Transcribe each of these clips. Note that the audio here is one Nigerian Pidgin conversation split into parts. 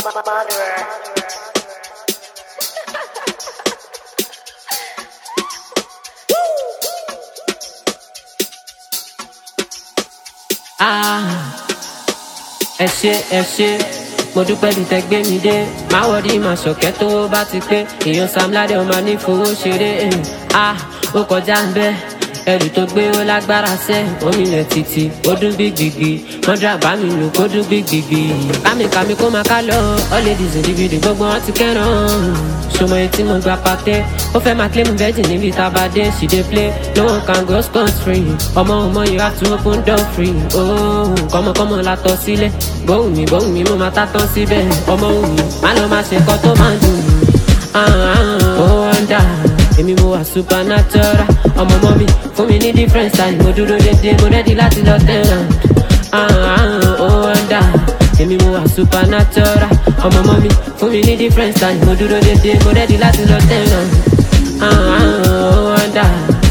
Ẹ ṣé mo dúpẹ́ bí tẹ́ gbé mi dé má wọrí má ṣọ̀kẹ́ tó bá ti pé èèyàn Sam Ládé ọmọ ní fowó ṣeré ó kọjá ń bẹ́ ẹrù tó gbé ó lágbára sẹ́ omi ilẹ̀ títì ó dún bí gbìgbì mọ́dúrà bá mi lò kó dún bí gbìgbì kàmìkàmì kó máa ká lọ all ladies individu gbogbo wọn ti kẹ́ràn ṣọmọ etí mo gba pàtẹ́ ó fẹ́ máa claim virgin níbi tá a bá dé she dey play no one can go scot free ọmọ you have to open door free kọ́mọkọ́mọ la tọ́ sílẹ̀ bóun mi mo máa tá tán síbẹ̀ ọmọ òun mi má lọ máa ṣe nǹkan tó máa dùn mí ó wọ́ndà èmi mo wà supernatural ọmọ mọ́ mi fún mi ní different style mo dúró dédé mo ready láti lọ tẹ̀ràn ó wọ́ndà èmi mo wà supernatural ọmọ mọ́ mi fún mi ní different style mo dúró dédé mo ready láti lọ tẹ̀ràn ó wọ́ndà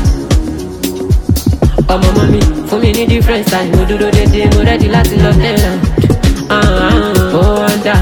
ọmọ mọ́ mi fún mi ní different style mo dúró dédé mo ready láti lọ tẹ̀ràn ó wọ́ndà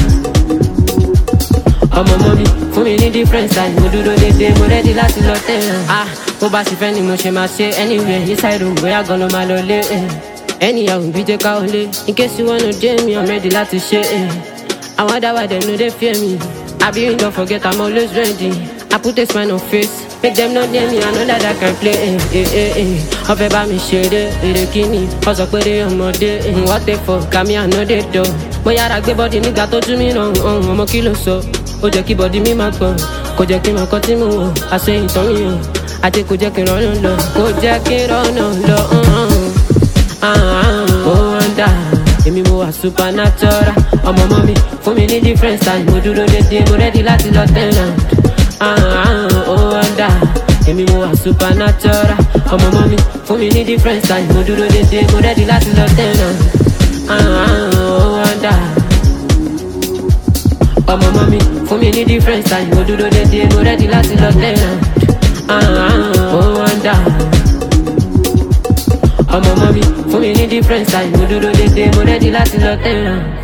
ọmọ mọ́ mi fún mi ní different style mo dúró dédé mo ready láti lọ tẹ̀ràn bó bá ṣe fẹ́ ni mo ṣe máa ṣe anywhere inside room bóyá gan ló máa lọ lé anyhow bí jẹ́ ká ó lé in case you wanna dé mi I'm ready láti ṣe àwọn dáwà dem no dey fear me àbí you don't forget I'm always ready I put a smile on face make them not near me I know that I can play wọ́n fẹ́ bá mi ṣeré èrè kíni wọ́n sọ pé ọmọdé what the fuck kàmí àná dé dọ̀ mo yára gbé bọ́dì nígbà tó jú mi ràn ọmọ kí ló sọ ó jẹ́ kí bọ́dì mi máa gbọ̀n kò jẹ́ kí n mọ̀ kọ́ tí mo wọ̀ àṣẹ ìtàn mi hàn àti kò jẹ́ kí n rọ́nà lọ kò jẹ́ kí n rọ́nà lọ ó wọ́ndà èmi mo wà supernatural ọmọ mọ́ mi fún mi ní different style mo dúró dédé mo ready láti lọ tẹ̀ràn ó wọ́ndà èmi mo wà supernatural ọmọ mọ́ mi fún mi ní different style mo dúró dédé mo ready láti lọ tẹ̀ràn ó wọ́ndà ọmọ mọ́ mi fún mi ní different style mo dúró dédé mo ready láti lọ tẹ̀ràn ó wọ́ndà ọmọ mọ́ mi fún mi ní different style mo dúró dédé mo ready láti lọ tẹ̀ràn.